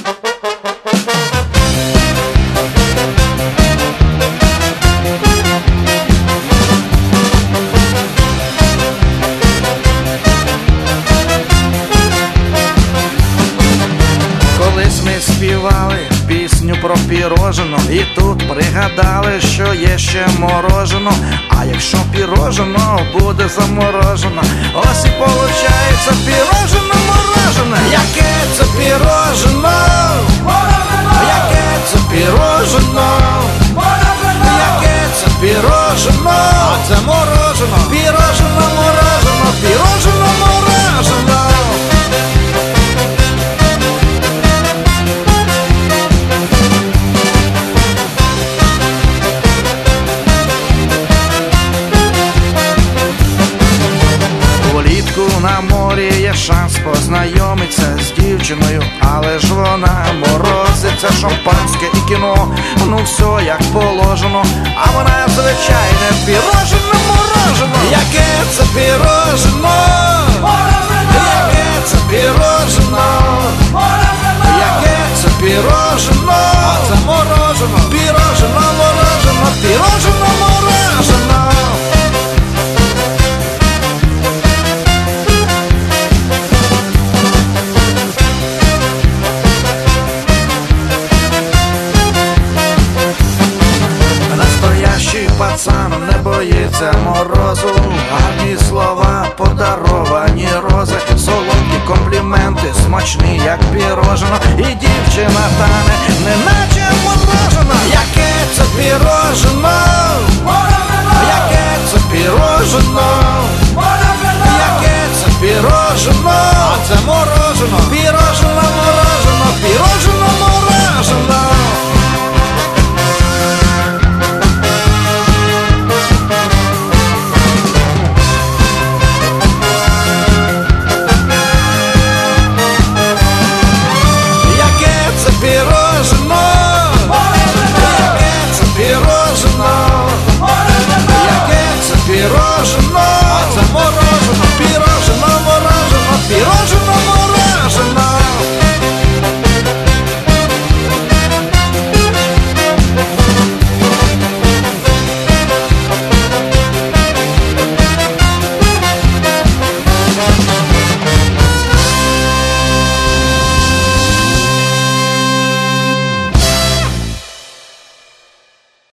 Колись ми співали пісню про пірожено, і тут пригадали, що є ще морожено. А якщо пірожено буде заморожено, ось і получається пірожено-морожено. Яке це пірожено? Яке це пірожено? Яке це пірожено? А це морожено. Пірожено-морожено, пірожено-морожено. На морі є шанс познайомитися з дівчиною, але ж вона морозиться, шампанське і кіно, ну все як положено, а вона звичайне пірожено-морожено. Яке це пірожено? Яке це пірожено? Яке це пірожено? А це морожено. Пірожено-морожено, пірожено-морожено. Пацан не боїться морозу, гарні слова, подаровані рози, солодкі компліменти, смачні, як пірожено, і дівчина тане, неначе морожено. Яке це пірожено? Яке це пірожено? Яке це пірожено? А це морожено. Пірожено-морожено, пірожено-морожено. Пірожено, яке це пірожено, яке це пірожено, а це морожено.